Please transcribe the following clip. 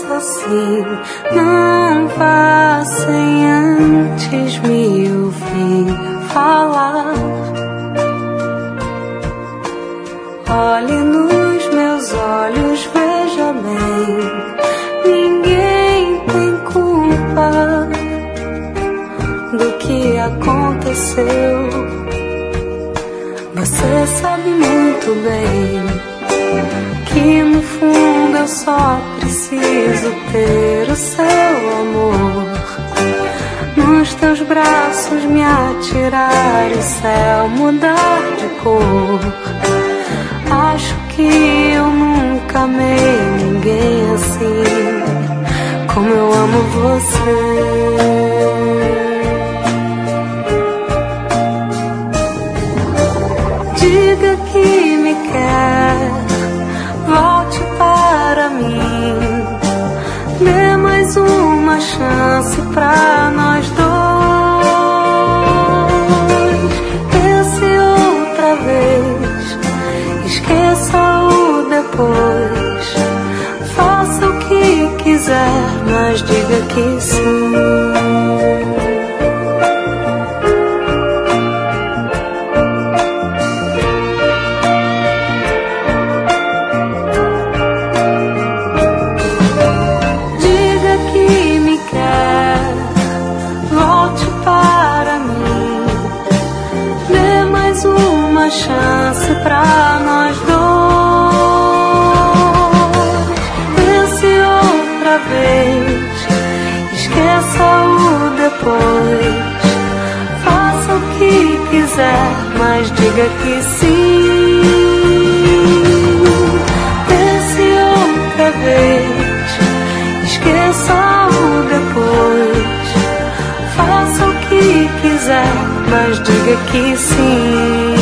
faça assim, não vá sem antes me ouvir falar. Olhe nos meus olhos, veja bem, ninguém tem culpa do que aconteceu. Você sabe muito bem que no fundo eu só preciso ter o seu amor. Nos teus braços me atirar e o céu mudar de cor. Acho que eu nunca amei ninguém assim como eu amo você. Diga que me quer, volte para mim, dê mais uma chance pra nós dois. Pense outra vez, esqueça o depois. Faça o que quiser, mas diga que sim. Chance pra nós dois. Pense outra vez, esqueça o depois. Faça o que quiser, mas diga que sim. Pense outra vez, esqueça o depois. Faça o que quiser, mas diga que sim.